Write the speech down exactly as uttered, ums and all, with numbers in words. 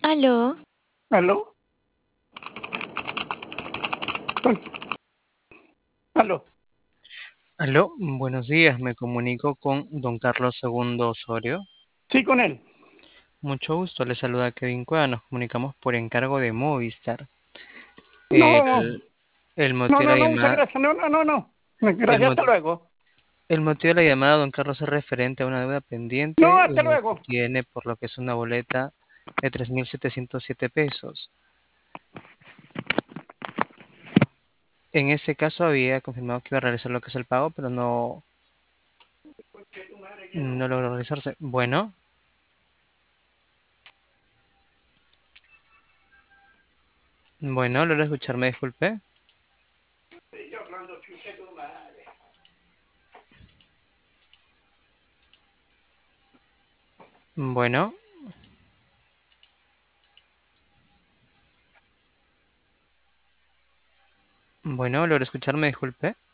Aló, ¿Aló? ¿Aló? Aló, buenos días, me comunico con don Carlos segundo Osorio. Sí, con él. Mucho gusto, le saluda Kevin Cueva, nos comunicamos por encargo de Movistar. No, El, el no, motivo no, de la no, muchas llamada, gracias. No, no, no, no. el, Gracias, mo- hasta luego. el motivo de la llamada, don Carlos, es referente a una deuda No, pendiente hasta eh, que luego. tiene por lo que es una boleta de tres mil setecientos siete pesos. En ese caso había confirmado que iba a realizar lo que es el pago, pero no, no logró realizarse. Bueno, bueno, logró escucharme, disculpe. Bueno, bueno, logró escucharme, disculpe.